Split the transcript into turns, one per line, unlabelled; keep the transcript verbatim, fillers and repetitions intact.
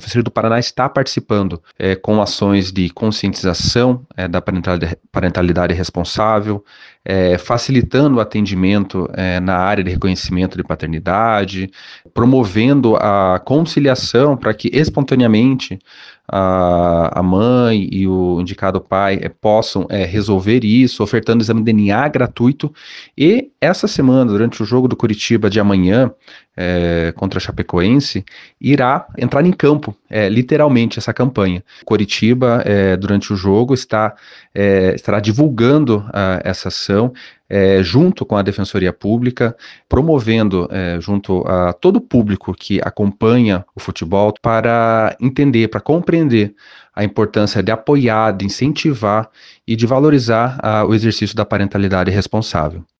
Defensoria do Paraná está participando é, com ações de conscientização é, da parentalidade, parentalidade responsável, é, facilitando o atendimento é, na área de reconhecimento de paternidade, promovendo a conciliação para que espontaneamente a, a mãe e o indicado pai é, possam é, resolver isso, ofertando exame de D N A gratuito. E essa semana, durante o jogo do Curitiba de amanhã, é, contra a Chapecoense, irá entrar em campo, é, literalmente, essa campanha. Curitiba, é, durante o jogo, está, é, estará divulgando a, essa ação, é, junto com a Defensoria Pública, promovendo, é, junto a todo o público que acompanha o futebol, para entender, para compreender a importância de apoiar, de incentivar e de valorizar a, o exercício da parentalidade responsável.